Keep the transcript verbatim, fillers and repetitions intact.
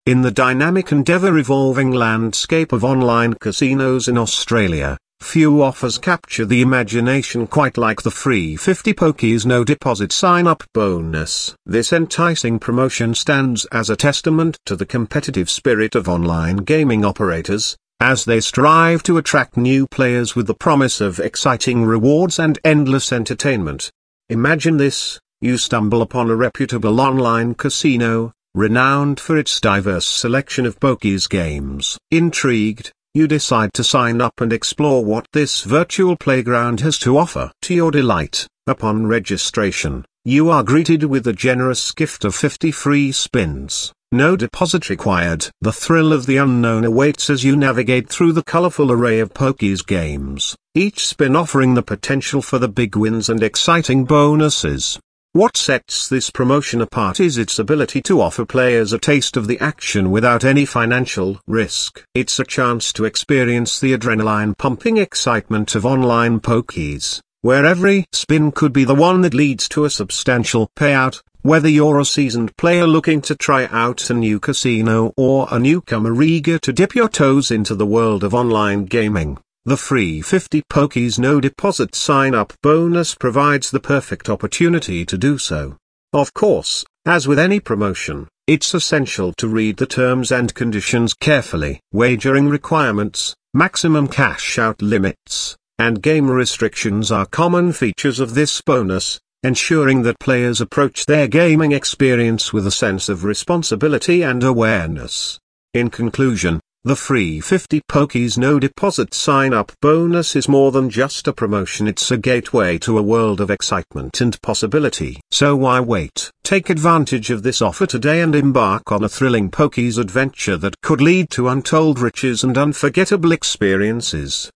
In the dynamic and ever-evolving landscape of online casinos in Australia, few offers capture the imagination quite like the free fifty pokies no deposit sign-up bonus. This enticing promotion stands as a testament to the competitive spirit of online gaming operators, as they strive to attract new players with the promise of exciting rewards and endless entertainment. Imagine this: you stumble upon a reputable online casino, renowned for its diverse selection of pokies games. Intrigued, you decide to sign up and explore what this virtual playground has to offer. To your delight, upon registration, you are greeted with a generous gift of fifty free spins, no deposit required. The thrill of the unknown awaits as you navigate through the colorful array of pokies games, each spin offering the potential for the big wins and exciting bonuses. What sets this promotion apart is its ability to offer players a taste of the action without any financial risk. It's a chance to experience the adrenaline-pumping excitement of online pokies, where every spin could be the one that leads to a substantial payout. Whether you're a seasoned player looking to try out a new casino or a newcomer eager to dip your toes into the world of online gaming, the free fifty pokies no deposit sign-up bonus provides the perfect opportunity to do so. Of course, as with any promotion, it's essential to read the terms and conditions carefully. Wagering requirements, maximum cash-out limits, and game restrictions are common features of this bonus, ensuring that players approach their gaming experience with a sense of responsibility and awareness. In conclusion, the free fifty pokies no deposit sign-up bonus is more than just a promotion. It's a gateway to a world of excitement and possibility. So why wait? Take advantage of this offer today and embark on a thrilling pokies adventure that could lead to untold riches and unforgettable experiences.